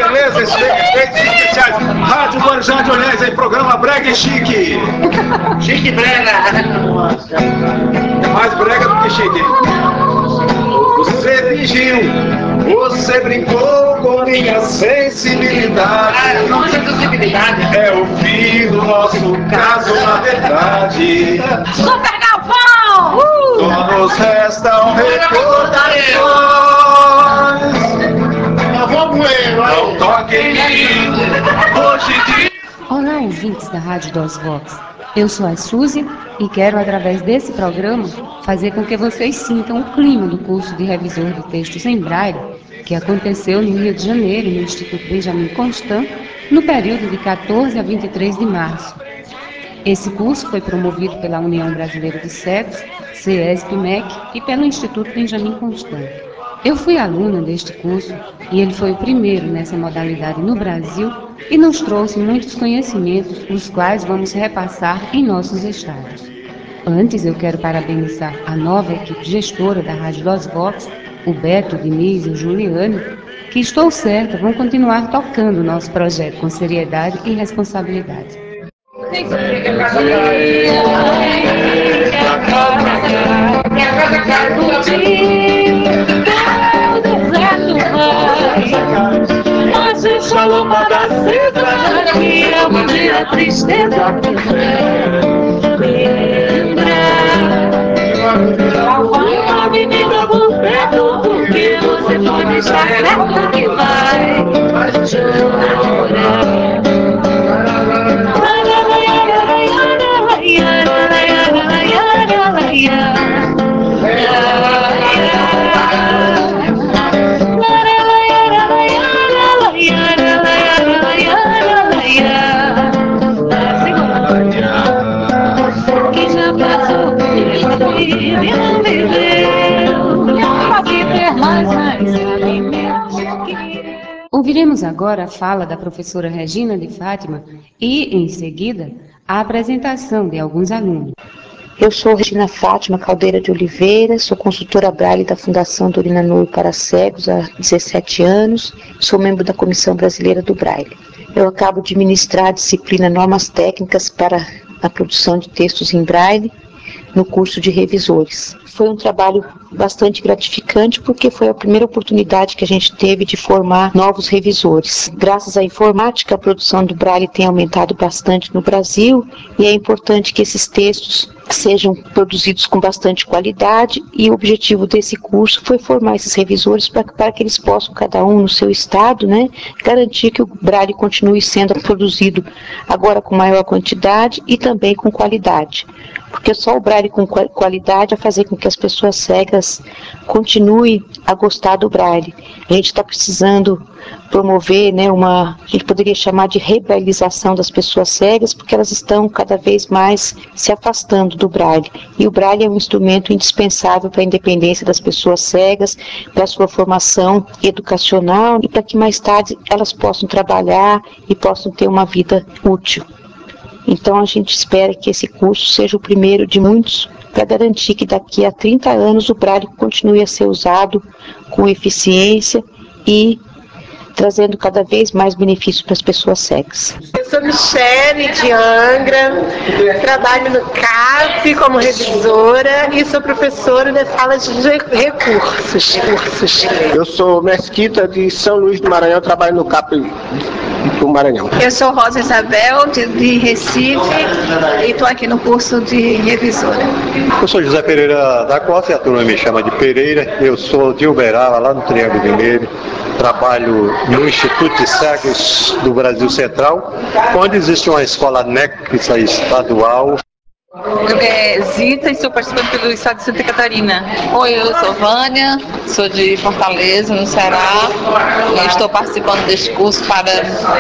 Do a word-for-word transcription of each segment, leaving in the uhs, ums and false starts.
beleza? Esse efeitos especiais. Rádio Guarujá de Olhais, aí, programa Brega e Chique. Chique Brega. Mais brega do que chique. Você fingiu, você brincou com minha sensibilidade. Ah, não sensibilidade. É o fim do nosso caso, na verdade. Super Galvão! Uh! Só nos restam recordações. Não toque em mim. Hoje de... Olá, ouvintes da Rádio Dos Vox. Eu sou a Suzy e quero, através desse programa, fazer com que vocês sintam o clima do curso de revisor de textos em Braille, que aconteceu no Rio de Janeiro, no Instituto Benjamin Constant, no período de quatorze a vinte e três de março. Esse curso foi promovido pela União Brasileira de Cegos, CESP-M E C, e pelo Instituto Benjamin Constant. Eu fui aluna deste curso e ele foi o primeiro nessa modalidade no Brasil e nos trouxe muitos conhecimentos, os quais vamos repassar em nossos estados. Antes, eu quero parabenizar a nova equipe gestora da Rádio Dos Vox, o Beto, o Diniz e o Juliano, que estou certa vão continuar tocando o nosso projeto com seriedade e responsabilidade. Mas deixa a lâmpada acesa, que é um dia tristeza. Vai uma menina por perto, porque você pode estar certo que vai chorar. Que já passou e não viveu, pode ter mais, mas sabe mesmo que... Ouviremos agora a fala da professora Regina de Fátima e, em seguida, a apresentação de alguns alunos. Eu sou Regina Fátima Caldeira de Oliveira, sou consultora Braille da Fundação Dorina Nouro para Cegos há dezessete anos, sou membro da Comissão Brasileira do Braille. Eu acabo de ministrar a disciplina Normas Técnicas para a produção de textos em Braille no curso de revisores. Foi um trabalho bastante gratificante porque foi a primeira oportunidade que a gente teve de formar novos revisores. Graças à informática, a produção do Braille tem aumentado bastante no Brasil e é importante que esses textos sejam produzidos com bastante qualidade, e o objetivo desse curso foi formar esses revisores para, para que eles possam, cada um no seu estado, né, garantir que o Braille continue sendo produzido agora com maior quantidade e também com qualidade. Porque só o Braille com qualidade vai fazer com que as pessoas cegas continuem a gostar do Braille. A gente está precisando promover, né, uma, a gente poderia chamar de rebrailização das pessoas cegas, porque elas estão cada vez mais se afastando do Braille. E o Braille é um instrumento indispensável para a independência das pessoas cegas, para a sua formação educacional e para que mais tarde elas possam trabalhar e possam ter uma vida útil. Então a gente espera que esse curso seja o primeiro de muitos para garantir que daqui a trinta anos o Braille continue a ser usado com eficiência e trazendo cada vez mais benefícios para as pessoas cegas. Eu sou Michele de Angra, trabalho no C A P como revisora e sou professora da sala de recursos. Cursos. Eu sou Mesquita de São Luís do Maranhão, trabalho no C A P do Maranhão. Eu sou Rosa Isabel de, de Recife e estou aqui no curso de revisora. Eu sou José Pereira da Costa, a turma me chama de Pereira. Eu sou de Uberaba, lá no Triângulo Vermelho. Trabalho no Instituto de Cegos do Brasil Central, onde existe uma escola anexa estadual. Meu nome é Zita e sou participante pelo estado de Santa Catarina. Oi, eu sou Vânia, sou de Fortaleza, no Ceará, e estou participando deste curso para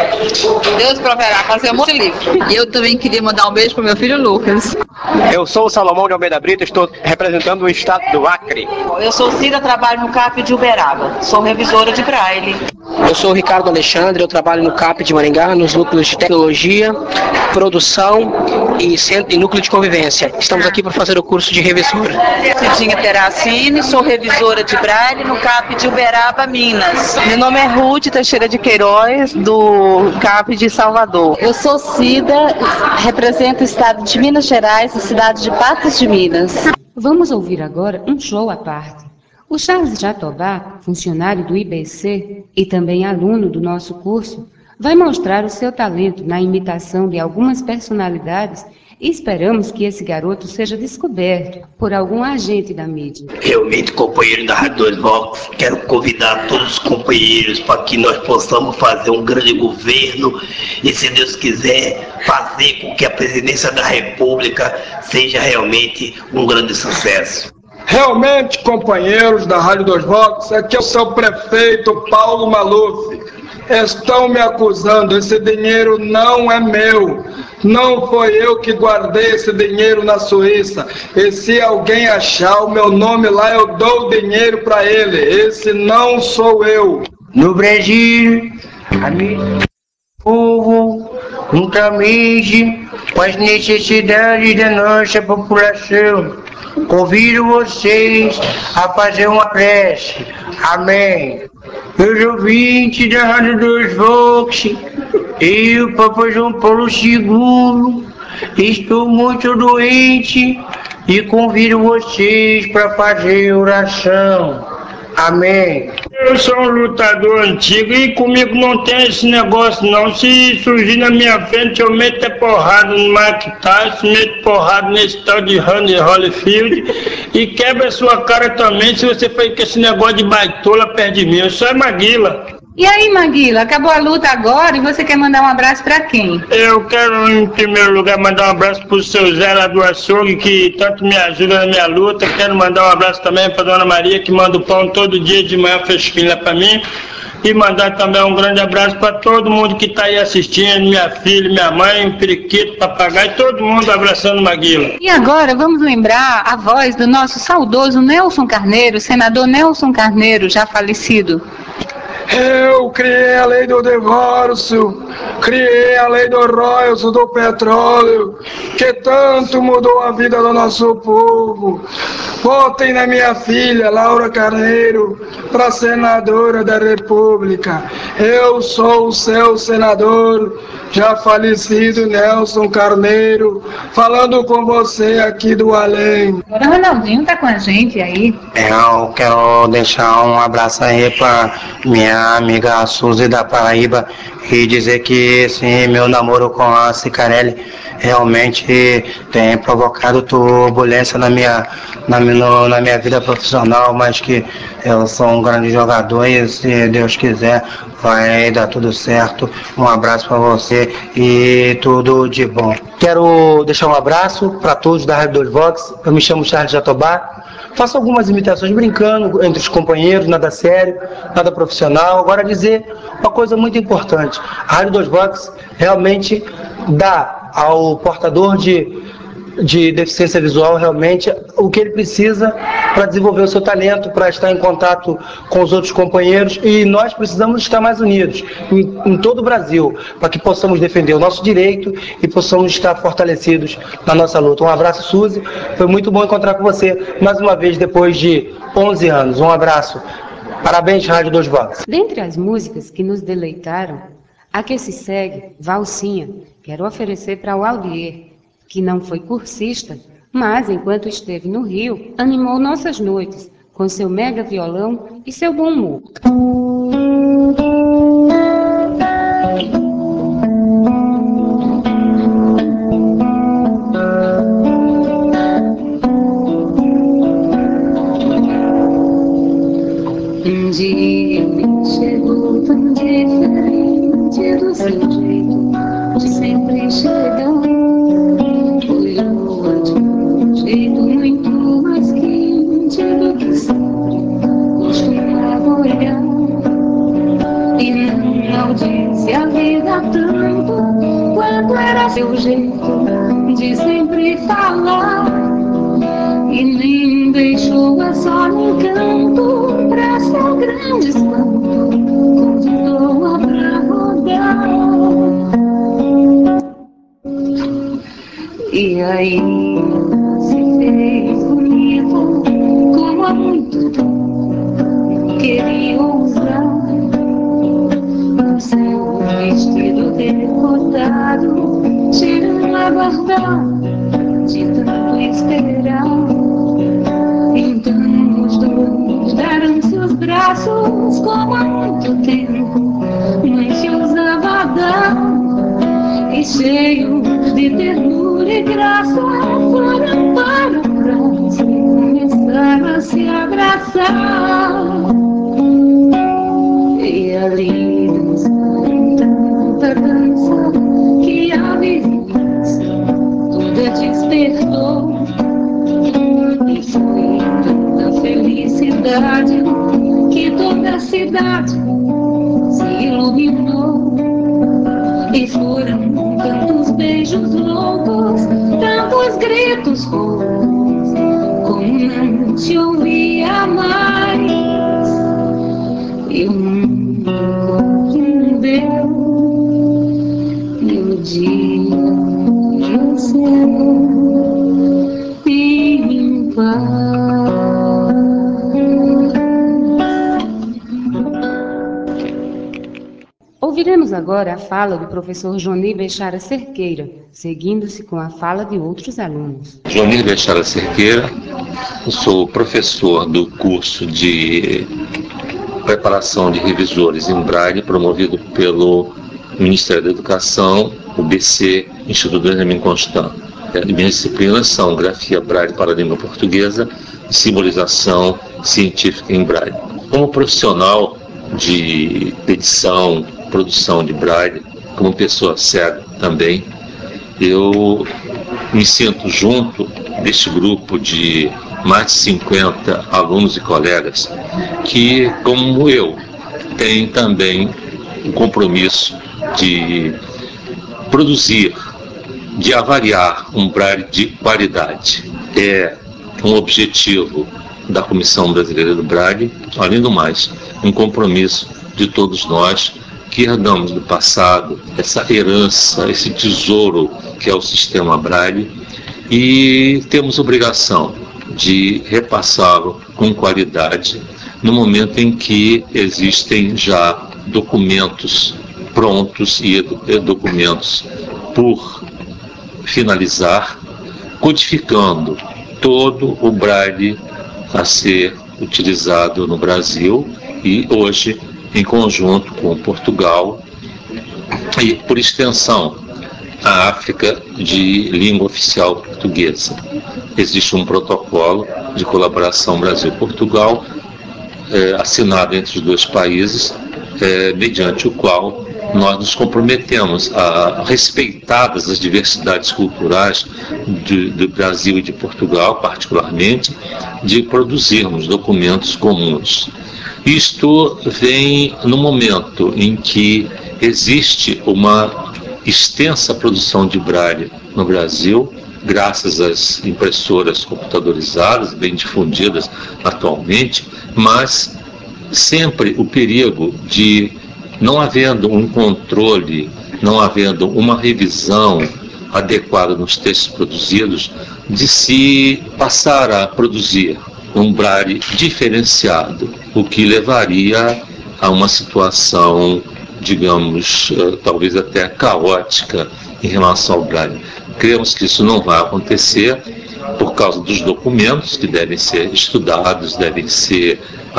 Deus proverá fazer um monte de livro. E eu também queria mandar um beijo para o meu filho Lucas. Eu sou o Salomão de Almeida Brito, estou representando o estado do Acre. Eu sou Cida, trabalho no C A P de Uberaba, sou revisora de Braille. Eu sou o Ricardo Alexandre, eu trabalho no C A P de Maringá, nos núcleos de tecnologia, produção e, centro, e núcleo de convivência. Estamos aqui para fazer o curso de revisora. Cidinha Terracini, sou revisora de Braille no C A P de Uberaba, Minas. Meu nome é Ruth Teixeira de Queiroz, do C A P de Salvador. Eu sou Cida, represento o estado de Minas Gerais, a cidade de Patos de Minas. Vamos ouvir agora um show à parte. O Charles Jatobá, funcionário do I B C e também aluno do nosso curso, vai mostrar o seu talento na imitação de algumas personalidades e esperamos que esse garoto seja descoberto por algum agente da mídia. Realmente, companheiro da Rádio dois Vox, quero convidar todos os companheiros para que nós possamos fazer um grande governo e, se Deus quiser, fazer com que a presidência da República seja realmente um grande sucesso. Realmente, companheiros da Rádio dois Vox, aqui é o seu prefeito Paulo Maluf. Estão me acusando, esse dinheiro não é meu. Não foi eu que guardei esse dinheiro na Suíça. E se alguém achar o meu nome lá, eu dou o dinheiro para ele. Esse não sou eu. No Brasil, a minha povo nunca mexe com as necessidades da nossa população. Convido vocês a fazer uma prece. Amém. Meus ouvintes da Rádio dois Vox, eu, Papa João Paulo segundo, estou muito doente e convido vocês para fazer oração. Amém. Eu sou um lutador antigo e comigo não tem esse negócio não. Se surgir na minha frente, eu meto a porrada no Mike Tyson, meto porrada nesse tal de Randy Holyfield e quebra a sua cara também se você for com esse negócio de baitola perto de mim. Eu sou a Maguila. E aí, Maguila, acabou a luta agora e você quer mandar um abraço pra quem? Eu quero, em primeiro lugar, mandar um abraço pro seu Zé lá do açougue, que tanto me ajuda na minha luta. Quero mandar um abraço também pra Dona Maria, que manda o pão todo dia de manhã fresquinho lá pra mim. E mandar também um grande abraço para todo mundo que está aí assistindo, minha filha, minha mãe, o periquito, papagaio, todo mundo abraçando Maguila. E agora vamos lembrar a voz do nosso saudoso Nelson Carneiro, senador Nelson Carneiro, já falecido. Eu criei a lei do divórcio, criei a lei do royalties do petróleo, que tanto mudou a vida do nosso povo. Votem na minha filha, Laura Carneiro, para senadora da República. Eu sou o seu senador, já falecido Nelson Carneiro, falando com você aqui do além. Agora o Ronaldinho tá com a gente aí. Eu quero deixar um abraço aí para minha amiga Suzy da Paraíba e dizer que esse meu namoro com a Cicarelli realmente tem provocado turbulência na minha, na, no, na minha vida profissional, mas que eu sou um grande jogador e, se Deus quiser, vai dar tudo certo. Um abraço para você e tudo de bom. Quero deixar um abraço para todos da Rádio dois Vox. Eu me chamo Charles Jatobá. Faço algumas imitações brincando entre os companheiros, nada sério, nada profissional. Agora dizer uma coisa muito importante. A Rádio dois Vox realmente dá ao portador de, de deficiência visual realmente o que ele precisa para desenvolver o seu talento, para estar em contato com os outros companheiros, e nós precisamos estar mais unidos em, em todo o Brasil, para que possamos defender o nosso direito e possamos estar fortalecidos na nossa luta. Um abraço, Suzy, foi muito bom encontrar com você mais uma vez depois de onze anos. Um abraço, parabéns Rádio dois Vox. Dentre as músicas que nos deleitaram, a que se segue, Valsinha, quero oferecer para o Aldier, que não foi cursista, mas, enquanto esteve no Rio, animou nossas noites com seu mega violão e seu bom humor. Um dia ele chegou tão diferente do seu jeito de sempre chegar. Olhou a de um jeito muito mais quente do que sempre costumava olhar. E não disse a vida tanto quanto era seu jeito de sempre falar. E nem deixou a só no canto pra seu grande espanto, convidou-a pra rodar. E aí se fez bonito, como há muito tempo queria usar o seu vestido decotado, tirando a barbada de tanto esperar. Então os dois deram seus braços, como há muito tempo não se usava dar. E cheios de ternura e graça foram para o braço e começaram a se abraçar. E ali dançaram tanta dança que a vizinhança toda despertou. E foi tanta felicidade que toda a cidade se iluminou. E foram tantos beijos loucos, tantos gritos roucos, como não se ouvia mais. E o mundo compreendeu, e o dia nasceu em paz. Ouviremos agora a fala do professor Johnny Bechara Cerqueira, seguindo-se com a fala de outros alunos. Johnny Bechara Cerqueira, sou professor do curso de preparação de revisores em Braille, promovido pelo Ministério da Educação, o B C, Instituto Benjamin Constant. Minhas disciplinas são grafia Braille para a língua portuguesa e simbolização científica em Braille. Como profissional de edição, produção de Braille, como pessoa cega também, eu me sinto junto deste grupo de mais de cinquenta alunos e colegas que, como eu, têm também o compromisso de produzir, de avaliar um Braille de qualidade. É um objetivo da Comissão Brasileira do Braille, além do mais, um compromisso de todos nós que herdamos do passado essa herança, esse tesouro que é o sistema Braille, e temos obrigação de repassá-lo com qualidade no momento em que existem já documentos prontos e documentos por finalizar, codificando todo o Braille a ser utilizado no Brasil e hoje em conjunto com Portugal e, por extensão, a África de língua oficial portuguesa. Existe um protocolo de colaboração Brasil-Portugal eh, assinado entre os dois países, eh, mediante o qual nós nos comprometemos a, respeitadas as diversidades culturais de, do Brasil e de Portugal, particularmente, de produzirmos documentos comuns. Isto vem no momento em que existe uma extensa produção de Braille no Brasil, graças às impressoras computadorizadas, bem difundidas atualmente, mas sempre o perigo de, não havendo um controle, não havendo uma revisão adequada nos textos produzidos, de se passar a produzir um Braille diferenciado, o que levaria a uma situação, digamos, talvez até caótica em relação ao Braille. Cremos que isso não vai acontecer por causa dos documentos que devem ser estudados, devem ser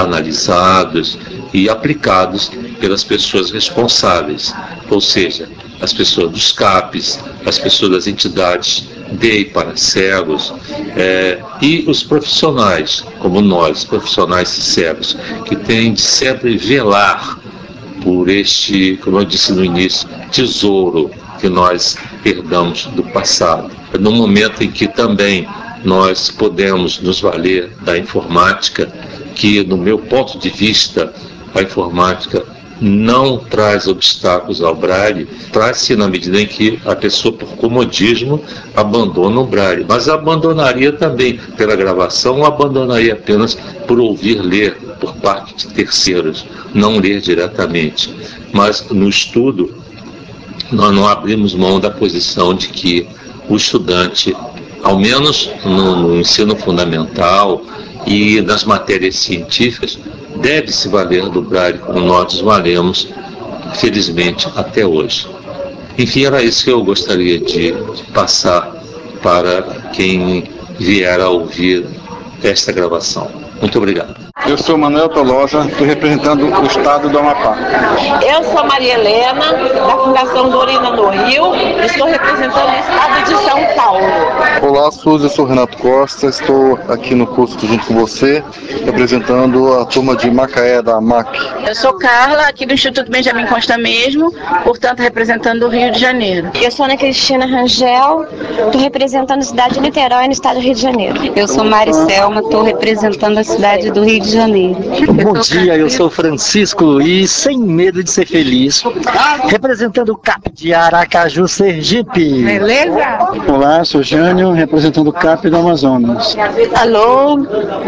analisados e aplicados pelas pessoas responsáveis, ou seja, as pessoas dos CAPES, as pessoas das entidades D E I para cegos, é, e os profissionais, como nós, profissionais cegos, que têm de sempre velar por este, como eu disse no início, tesouro que nós herdamos do passado. No momento em que também nós podemos nos valer da informática, que, no meu ponto de vista, a informática não traz obstáculos ao Braille, traz-se na medida em que a pessoa, por comodismo, abandona o Braille. Mas abandonaria também pela gravação ou abandonaria apenas por ouvir ler por parte de terceiros, não ler diretamente. Mas no estudo, nós não abrimos mão da posição de que o estudante, ao menos no ensino fundamental e nas matérias científicas, deve se valer do Braille como nós nos valemos, felizmente, até hoje. Enfim, era isso que eu gostaria de passar para quem vier a ouvir esta gravação. Muito obrigado. Eu sou Manuel Toloja, estou representando o estado do Amapá. Eu sou Maria Helena, da Fundação Dorina no Rio, estou representando o estado de São Paulo. Olá, Suzy, eu sou Renato Costa, estou aqui no curso junto com você, representando a turma de Macaé, da M A C. Eu sou Carla, aqui do Instituto Benjamin Constant mesmo, portanto representando o Rio de Janeiro. Eu sou Ana Cristina Rangel, estou representando a cidade de Niterói, no estado do Rio de Janeiro. Eu sou Mari Selma, estou representando a cidade do Rio de Janeiro. Bom dia, eu sou Francisco Luiz, sem medo de ser feliz, representando o C A P de Aracaju, Sergipe. Beleza? Olá, sou Jânio, representando o C A P do Amazonas. Alô,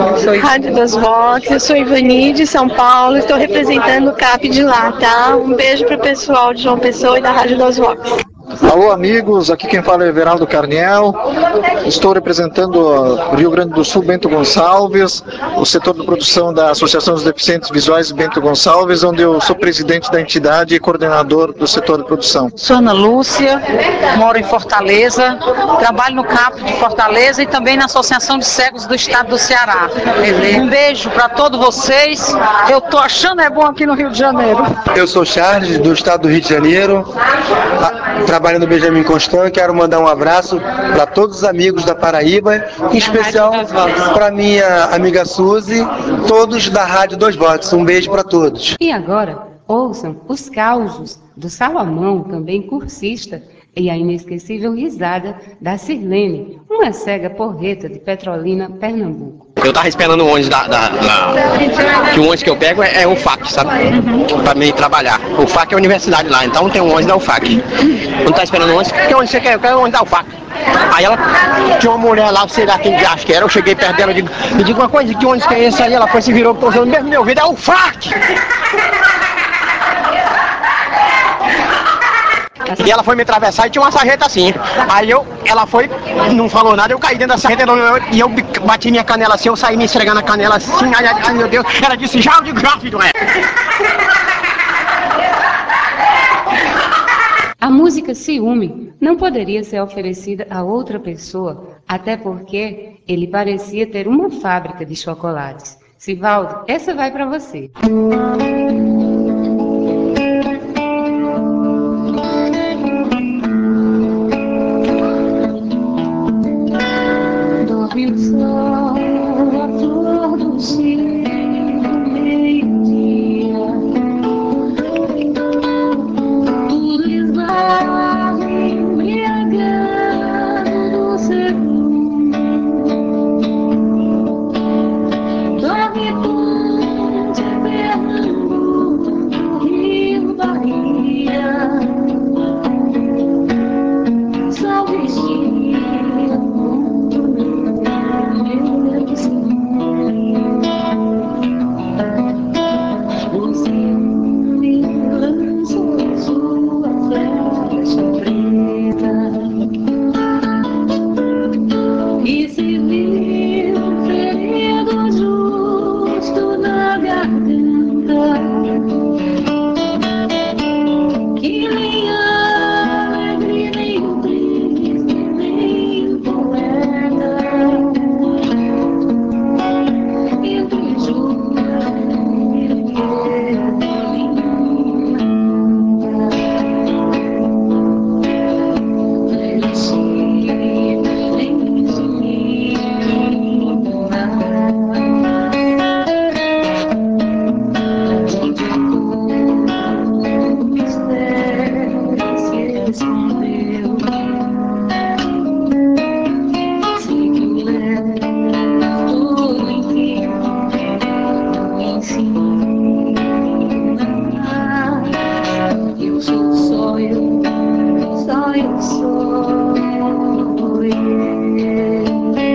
Rádio das Vox, eu sou Ivani de São Paulo, estou representando o C A P de lá, tá? Um beijo pro pessoal de João Pessoa e da Rádio das Vox. Alô, amigos, aqui quem fala é Everaldo Carniel, estou representando o Rio Grande do Sul, Bento Gonçalves, o setor de produção da Associação dos Deficientes Visuais Bento Gonçalves, onde eu sou presidente da entidade e coordenador do setor de produção. Sou Ana Lúcia, moro em Fortaleza, trabalho no C A P de Fortaleza e também na Associação de Cegos do Estado do Ceará. Um beijo para todos vocês, eu tô achando é bom aqui no Rio de Janeiro. Eu sou Charles, do Estado do Rio de Janeiro, trabalho no Benjamin Constant, quero mandar um abraço para todos os amigos da Paraíba, em especial para minha amiga Suzy, todos da Rádio Dois Votos. Um beijo para todos. E agora, ouçam os causos do Salomão, também cursista, e a inesquecível risada da Sirlene, uma cega porreta de Petrolina, Pernambuco. Eu tava esperando o ônibus da, da, da... que o ônibus que eu pego é, é o F A C, sabe? Pra mim trabalhar. O F A C é a universidade lá, então tem um ônibus da U F A C. Não tá esperando o ônibus, que ônibus você quer? Eu quero o ônibus da U F A C. Aí ela tinha uma mulher lá, sei lá quem acho que era, eu cheguei perto dela e digo, me diga uma coisa, que ônibus que é esse aí? Ela foi, se virou, tô usando mesmo meu ouvido, é o F A C! E ela foi me atravessar e tinha uma sarjeta assim. Aí eu, ela foi, não falou nada, eu caí dentro da sarjeta e eu bati minha canela assim, eu saí me esfregando a canela assim, ai, ai, ai meu Deus, ela disse, já, eu digo, já, filho, é. A música Ciúme não poderia ser oferecida a outra pessoa, até porque ele parecia ter uma fábrica de chocolates. Sivaldo, essa vai para você. Dorme o sol, a flor do cielo, meio-dia. Tudo esbarra, embriagado do segundo. Dorme ponte, Pernambuco, Rio, Bahia. Só vestia. Você me lançou sua flecha preta e se viu ferido justo na garganta, que nem alegre, nem triste, nem poeta. Eu sou só eu, só eu sou eu.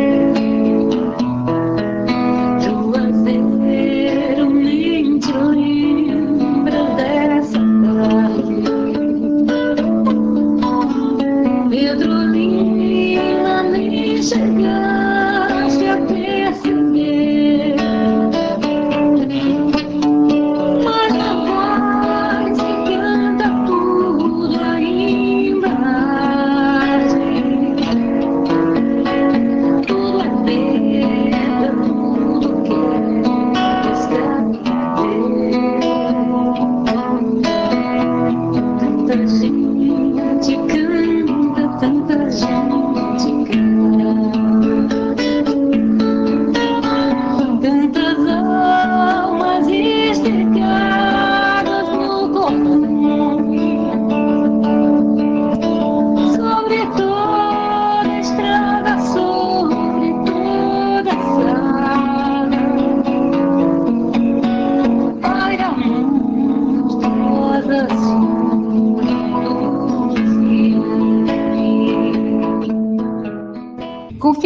Juazeiro, nem te lembra dessa tarde. Pedro Lima.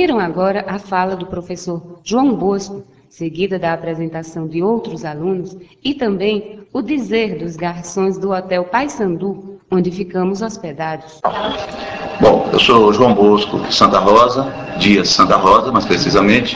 Confiram agora a fala do professor João Bosco, seguida da apresentação de outros alunos e também o dizer dos garçons do Hotel Paysandu, onde ficamos hospedados. Bom, eu sou João Bosco Santa Rosa, Dias Santa Rosa, mais precisamente.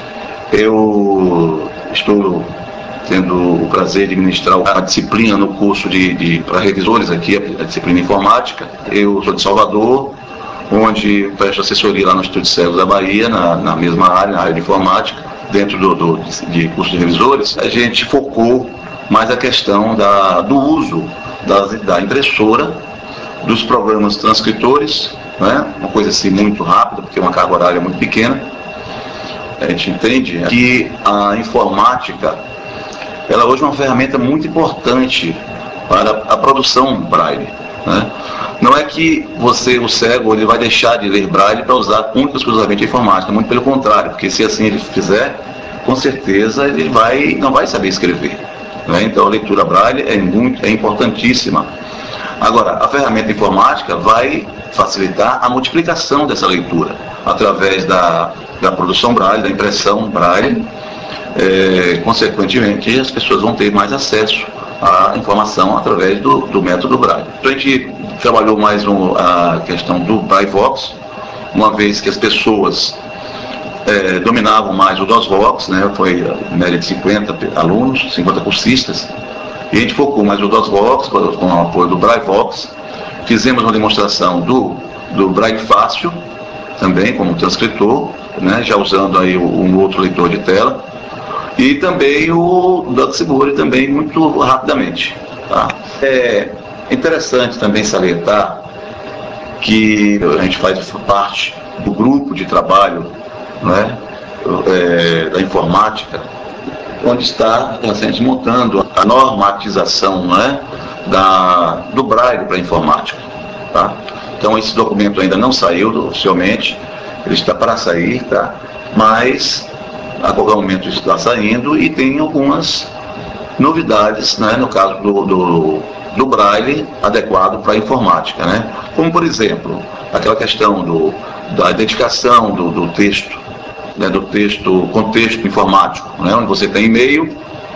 Eu estou tendo o prazer de ministrar a disciplina no curso de, de para revisores aqui, a disciplina informática. Eu sou de Salvador, onde presto assessoria lá no Instituto de Cegos da Bahia, na, na mesma área, na área de informática. Dentro do, do, de curso de revisores, a gente focou mais a questão da, do uso da, da impressora, dos programas transcritores, né? Uma coisa assim muito rápida, porque é uma carga horária muito pequena. A gente entende que a informática, ela hoje é uma ferramenta muito importante para a produção Braille, né? Não é que você, o cego, ele vai deixar de ler Braille para usar única e exclusivamente a informática, muito pelo contrário, porque se assim ele fizer, com certeza ele vai, não vai saber escrever, né? Então a leitura Braille é, muito, é importantíssima. Agora, a ferramenta informática vai facilitar a multiplicação dessa leitura, através da, da produção Braille, da impressão Braille. É, consequentemente, as pessoas vão ter mais acesso à informação através do, do método Braille. Então a gente trabalhou mais um, a questão do BrailleVox, uma vez que as pessoas é, dominavam mais o DOSVox, né? Foi média de cinquenta alunos, cinquenta cursistas, e a gente focou mais o DOSVox, com, com o apoio do BrailleVox. Fizemos uma demonstração do, do Braille Fácil, também como transcritor, né? Já usando aí um outro leitor de tela, e também o DuckSiguri também muito rapidamente. Tá? É interessante também salientar que a gente faz parte do grupo de trabalho, né, é, da informática, onde está a gente montando a normatização, né, da, do Braille para a informática. Tá? Então esse documento ainda não saiu oficialmente, ele está para sair, tá? Mas a qualquer momento está saindo e tem algumas novidades, né, no caso do, do, do Braille adequado para a informática, né? Como, por exemplo, aquela questão do, da identificação do, do texto, né, do texto, contexto informático, né, onde você tem e-mail,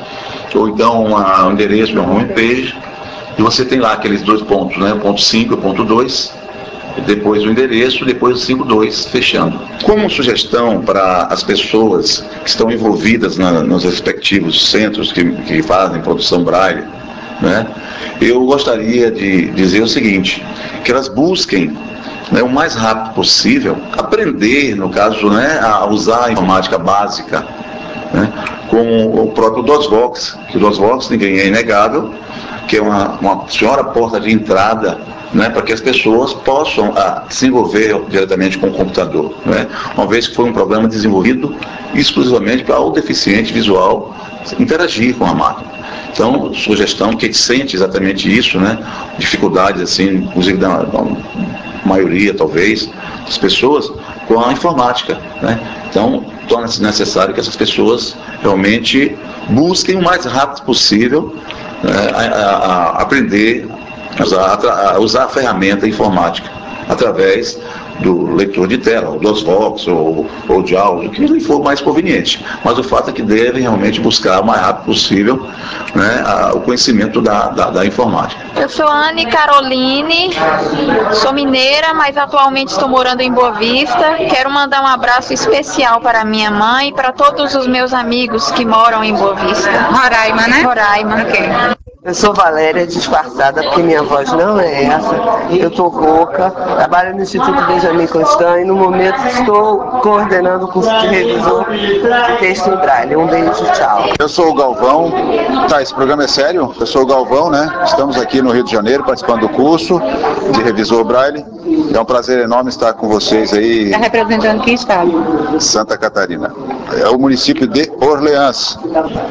ou então uma, um endereço de uma homepage, e você tem lá aqueles dois pontos, né, ponto cinco e ponto dois, depois o endereço, depois o cinco ponto dois, fechando. Como sugestão para as pessoas que estão envolvidas na, nos respectivos centros que, que fazem produção Braille, né, eu gostaria de dizer o seguinte, que elas busquem, né, o mais rápido possível, aprender, no caso, né, a usar a informática básica, né, com o próprio DOSVox, que o DOSVox, ninguém é inegável, que é uma, uma senhora porta de entrada, né, para que as pessoas possam ah, se envolver diretamente com o computador, né, uma vez que foi um programa desenvolvido exclusivamente para o deficiente visual interagir com a máquina. Então, sugestão que a gente sente exatamente isso, né, dificuldades, assim, inclusive da, da maioria, talvez, das pessoas com a informática, né. Então, torna-se necessário que essas pessoas realmente busquem o mais rápido possível, né, a, a, a aprender a usar, a usar a ferramenta informática através do leitor de tela, o DOSVox ou, ou de áudio, que lhe for mais conveniente. Mas o fato é que devem realmente buscar o mais rápido possível, né, a, o conhecimento da, da, da informática. Eu sou Anne Caroline, sou mineira, mas atualmente estou morando em Boa Vista. Quero mandar um abraço especial para minha mãe e para todos os meus amigos que moram em Boa Vista. Roraima, né? Roraima. Ok. Eu sou Valéria, disfarçada, porque minha voz não é essa. Eu estou rouca, trabalho no Instituto Benjamin Constant e no momento estou coordenando o curso de revisor de texto em Braille. Um beijo, tchau. Eu sou o Galvão. Tá, esse programa é sério? Eu sou o Galvão, né? Estamos aqui no Rio de Janeiro participando do curso de revisor Braille. É um prazer enorme estar com vocês aí. Está representando que estado? Santa Catarina. É o município de Orleans.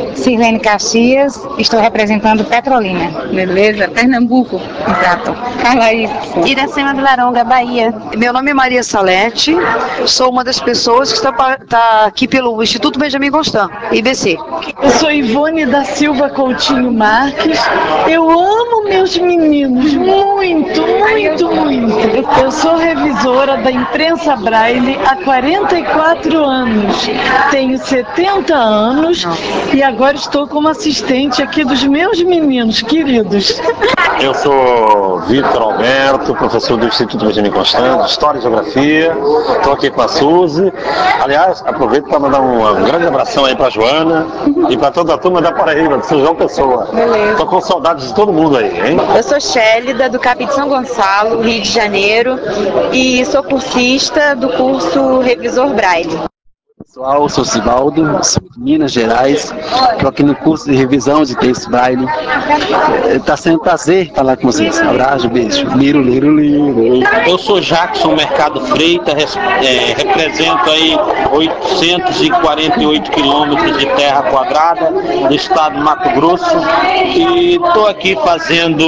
Sirlene Caxias, estou representando Petrolina. Beleza, Pernambuco. Exato. Carlaís. Iracema do Laronga, Bahia. Meu nome é Maria Salete, sou uma das pessoas que está, está aqui pelo Instituto Benjamin Constant, I B C. Eu sou Ivone da Silva Coutinho Marques, eu amo meus meninos, muito, muito, muito. Eu sou revisora da imprensa Braille há quarenta e quatro anos, tenho setenta anos e agora estou como assistente aqui dos meus meninos queridos. Eu sou Vitor Alberto, professor do Instituto Benjamin Constant, de História e Geografia. Estou aqui com a Suzy. Aliás, aproveito para mandar um, um grande abração aí para a Joana e para toda a turma da Paraíba, do São João Pessoa. Estou com saudades de todo mundo aí, hein? Eu sou Shélida, do CAP de São Gonçalo, Rio de Janeiro, e sou cursista do curso Revisor Braille. Pessoal, sou Sivaldo, sou de Minas Gerais, estou aqui no curso de revisão de texto Braille. Está sendo um prazer falar com vocês. Abraço, beijo. Liro, liro, liro. Eu sou Jackson Mercado Freitas, é, represento aí oitocentos e quarenta e oito quilômetros de terra quadrada no estado do Mato Grosso e estou aqui fazendo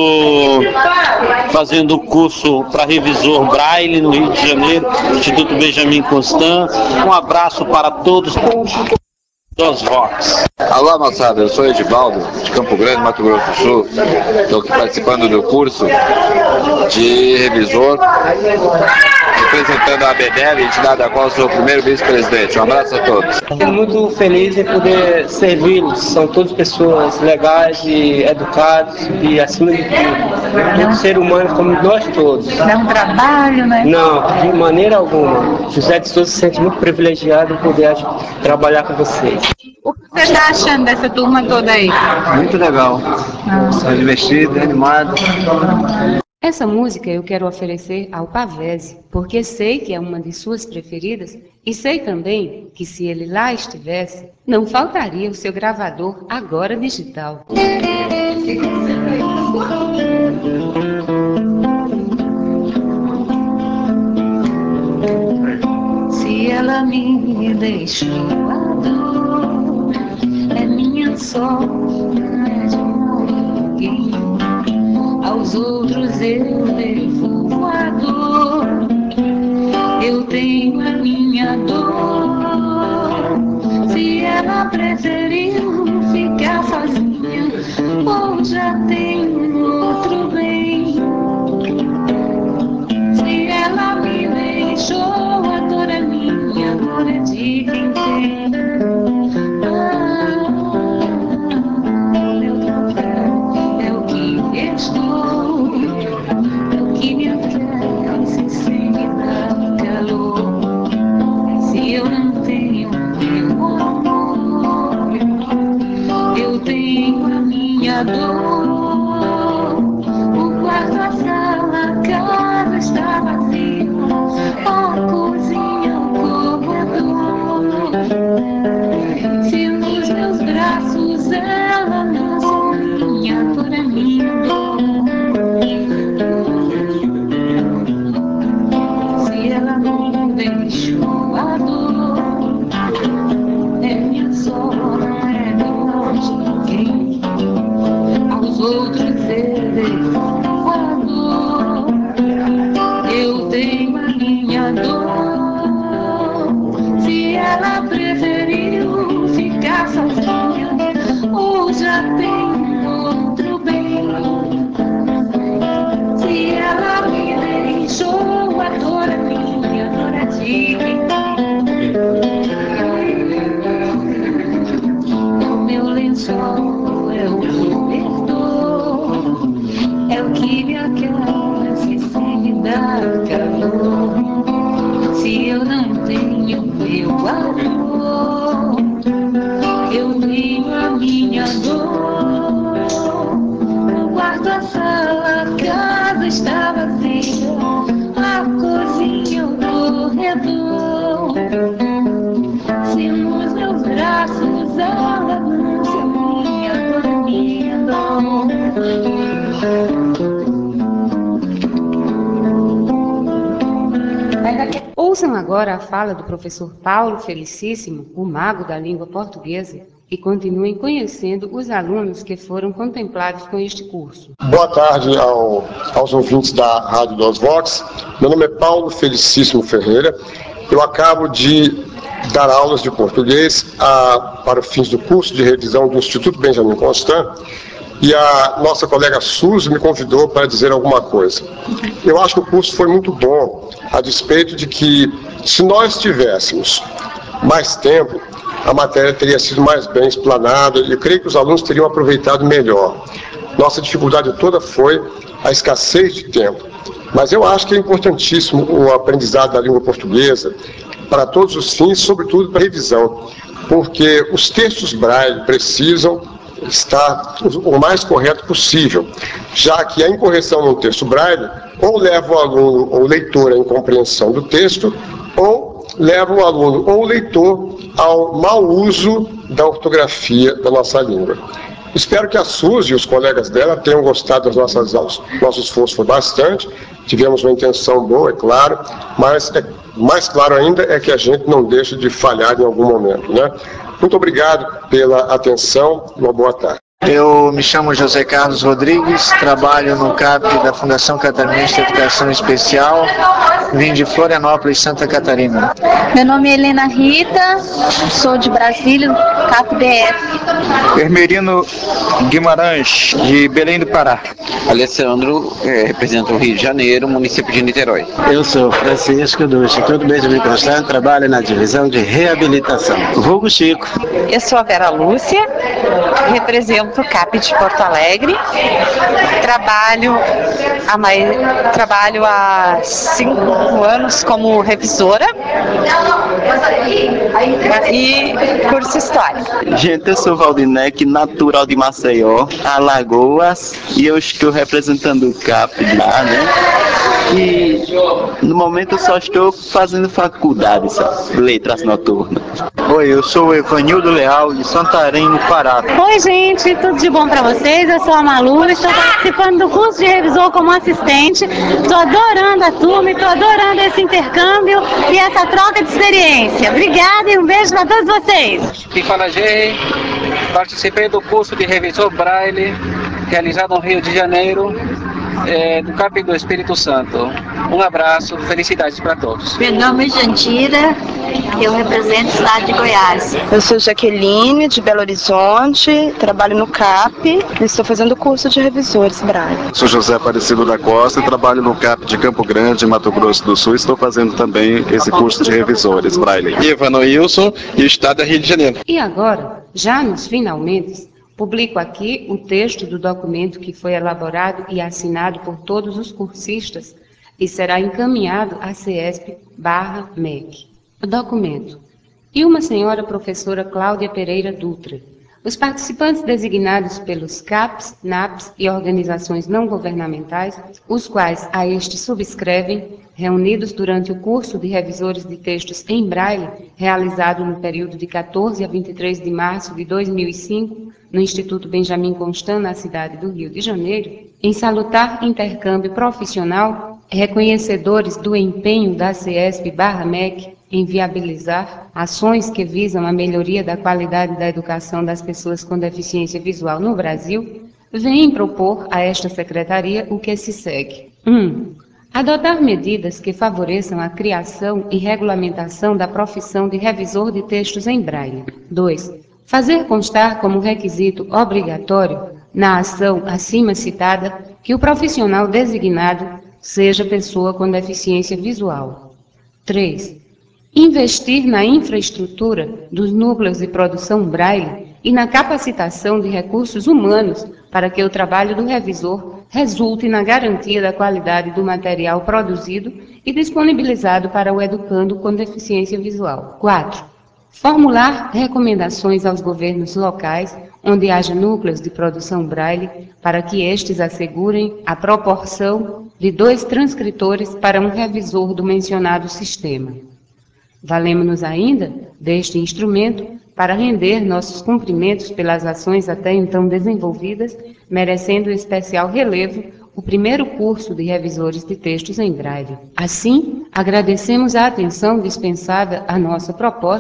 fazendo o curso para revisor Braille no Rio de Janeiro, Instituto Benjamin Constant. Um abraço para todos dos Vox. Alô, moçada, eu sou Edivaldo, de Campo Grande, Mato Grosso do Sul. Estou aqui participando do curso de revisor, representando a ABNEL, entidade da qual sou o primeiro vice-presidente. Um abraço a todos. Estou muito feliz em poder servi-los. São todas pessoas legais e educadas e, acima de tudo, todo ser humano como nós todos. Dá um trabalho, né? Não, de maneira alguma. José de Souza se sente muito privilegiado em poder trabalhar com vocês. O que você está achando dessa turma toda aí? Muito legal. São divertidos, animados. Essa música eu quero oferecer ao Pavese, porque sei que é uma de suas preferidas e sei também que se ele lá estivesse, não faltaria o seu gravador agora digital. Se ela me deixou a dor, é minha sorte, não é de ninguém. Aos outros eu devolvo a dor, eu tenho a minha dor. Se ela preferiu ficar sozinha, ou já tem outro bem. Se ela me deixou, a dor é minha, a dor é de quem tem. Estou, é o que me atrai, se sem me dar calor. Se eu não tenho meu amor, eu tenho a minha dor. O quarto, a sala, a casa está vazia, a cozinha, o corredor. Se nos meus braços ela não se minha dor é minha dor. Se ela me deixou a dor, é minha sorte, não é de ninguém. Aos outros eu devolvo a dor, eu tenho a minha dor. Se ela preferiu ficar sozinha, ou já tem outro bem. Se ela me deixou, a dor é minha, a dor é de quem tem. É o meu lençol, é o cobertor, é o que me aquece sem me dar calor. Se eu não tenho meu amor, eu tenho a minha dor. O quarto, a sala, a casa está vazia, a cozinha, o corredor. Se nos meus braços ela não se minha dor é minha dor. Ouçam agora a fala do professor Paulo Felicíssimo, o mago da língua portuguesa, e continuem conhecendo os alunos que foram contemplados com este curso. Boa tarde ao, aos ouvintes da Rádio Dos Vox. Meu nome é Paulo Felicíssimo Ferreira. Eu acabo de dar aulas de português a, para fins do curso de revisão do Instituto Benjamin Constant, e a nossa colega Suzy me convidou para dizer alguma coisa. Eu acho que o curso foi muito bom, a despeito de que, se nós tivéssemos mais tempo, a matéria teria sido mais bem explanada e eu creio que os alunos teriam aproveitado melhor. Nossa dificuldade toda foi a escassez de tempo. Mas eu acho que é importantíssimo o aprendizado da língua portuguesa para todos os fins, sobretudo para a revisão, porque os textos Braille precisam estar o mais correto possível, já que a incorreção no texto Braille ou leva o aluno ou o leitor à incompreensão do texto, ou leva o aluno ou o leitor ao mau uso da ortografia da nossa língua. Espero que a Suzy e os colegas dela tenham gostado das nossas aulas. Nosso esforço foi bastante, tivemos uma intenção boa, é claro, mas é, mais claro ainda é que a gente não deixa de falhar em algum momento, né? Muito obrigado pela atenção, uma boa tarde. Eu me chamo José Carlos Rodrigues, trabalho no C A P da Fundação Catarinense de Educação Especial, vim de Florianópolis, Santa Catarina. Meu nome é Helena Rita, sou de Brasília, C A P D F. Hermerino Guimarães, de Belém do Pará. Alessandro, eh, representa o Rio de Janeiro, município de Niterói. Eu sou Francisco do Instituto Benjamin Constant, trabalho na divisão de reabilitação. Vulgo Chico. Eu sou a Vera Lúcia, represento o C A P de Porto Alegre, trabalho há, mais, trabalho há cinco anos como revisora e curso História. Gente, eu sou Valdinec, natural de Maceió, Alagoas, e eu estou representando o C A P lá, né? E no momento eu só estou fazendo faculdade, sabe? Letras noturnas. Oi, eu sou o Evanildo Leal, de Santarém, no Pará. Oi, gente, tudo de bom pra vocês? Eu sou a Malu, estou participando do curso de revisor como assistente. Estou adorando a turma, estou adorando esse intercâmbio e essa troca de experiência. Obrigada e um beijo para todos vocês. Aqui fala Jay, participei do curso de revisor Braille, realizado no Rio de Janeiro, é, do C A P do Espírito Santo. Um abraço, felicidades para todos. Meu nome é Jandira, eu represento a cidade de Goiás. Eu sou Jaqueline, de Belo Horizonte, trabalho no C A P e estou fazendo o curso de revisores Braille. Sou José Aparecido da Costa, trabalho no C A P de Campo Grande, Mato Grosso do Sul, estou fazendo também esse curso de revisores Braille. Ivano Wilson, e o Estado é Rio de Janeiro. E agora, já nos finalmente, publico aqui o texto do documento que foi elaborado e assinado por todos os cursistas e será encaminhado à CESP barra M E C. O documento. E uma senhora professora Cláudia Pereira Dutra. Os participantes designados pelos C A Ps, N A Ps e organizações não governamentais, os quais a este subscrevem, reunidos durante o curso de revisores de textos em Braille, realizado no período de quatorze a vinte e três de março de dois mil e cinco, no Instituto Benjamin Constant, na cidade do Rio de Janeiro, em salutar intercâmbio profissional, reconhecedores do empenho da CESP barra M E C em viabilizar ações que visam a melhoria da qualidade da educação das pessoas com deficiência visual no Brasil, vêm propor a esta secretaria o que se segue. um. Adotar medidas que favoreçam a criação e regulamentação da profissão de revisor de textos em Braille. dois. Fazer constar como requisito obrigatório, na ação acima citada, que o profissional designado seja pessoa com deficiência visual. três. Investir na infraestrutura dos núcleos de produção Braille e na capacitação de recursos humanos para que o trabalho do revisor resulte na garantia da qualidade do material produzido e disponibilizado para o educando com deficiência visual. quatro. Formular recomendações aos governos locais, onde haja núcleos de produção Braille, para que estes assegurem a proporção de dois transcritores para um revisor do mencionado sistema. Valemos-nos ainda deste instrumento para render nossos cumprimentos pelas ações até então desenvolvidas, merecendo especial relevo o primeiro curso de revisores de textos em Braille. Assim, agradecemos a atenção dispensada à nossa proposta,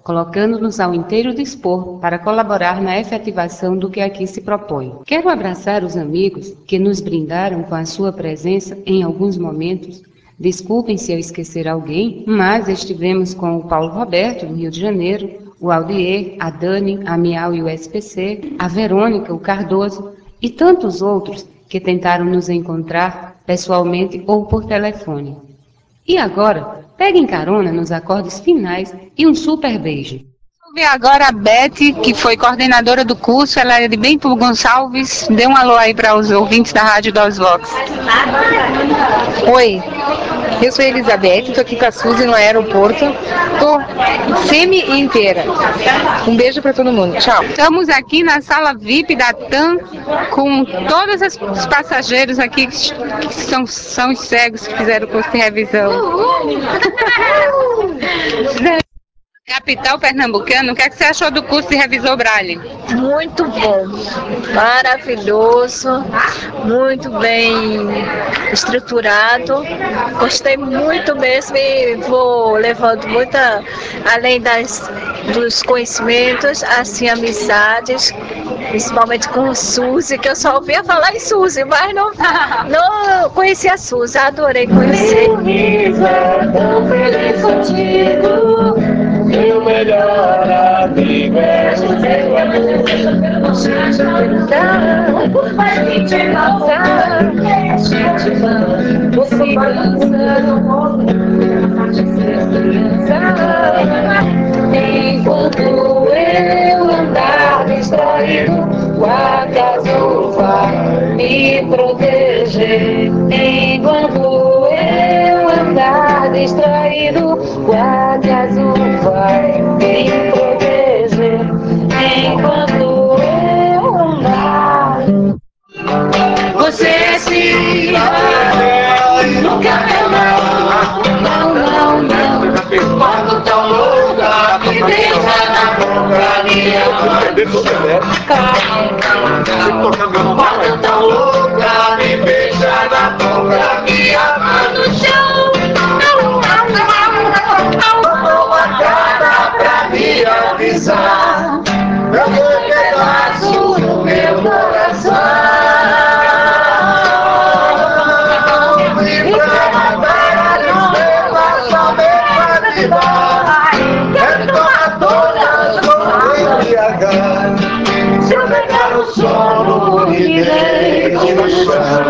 colocando-nos ao inteiro dispor para colaborar na efetivação do que aqui se propõe. Quero abraçar os amigos que nos brindaram com a sua presença em alguns momentos. Desculpem se eu esquecer alguém, mas estivemos com o Paulo Roberto, do Rio de Janeiro, o Aldier, a Dani, a Miau e o S P C, a Verônica, o Cardoso e tantos outros que tentaram nos encontrar pessoalmente ou por telefone. E agora, peguem carona nos acordes finais e um super beijo. Vou ver agora a Beth, que foi coordenadora do curso, ela é de Bento Gonçalves. Dê um alô aí para os ouvintes da Rádio dos Vox. Oi, eu sou Elizabeth, estou aqui com a Suzy no aeroporto. Estou semi inteira. Um beijo para todo mundo. Tchau. Estamos aqui na sala V I P da TAM com todos os passageiros aqui que são, são os cegos que fizeram o curso de revisão. Capital pernambucano, o que é que você achou do curso de revisor Braille? Muito bom, maravilhoso, muito bem estruturado, gostei muito mesmo e vou levando muita, além das, dos conhecimentos, assim, amizades, principalmente com o Suzy, que eu só ouvia falar em Suzy, mas não, não conhecia a Suzy, adorei conhecer. Meu riso é tão feliz contigo. Meu melhor amigo é José do amor. Você te dançar, por mais que te dançar, a gente vai, você vai dançar, enquanto eu andar distraído, o acaso vai me proteger. Enquanto eu andar distraído, o acaso vai me proteger. Enquanto eu andar, você é sim, nunca é não, não, não, não. Quando tão louca, me beija na boca, me ama no chão. Quando tão louca, me beija na boca, me ama no chão. Botou a cara pra me avisar, jogou pedaço no meu coração. E pra matar a estrela só me validar, quero tomar todas, vou embriagar. Se eu pegar o sono e deito no chão,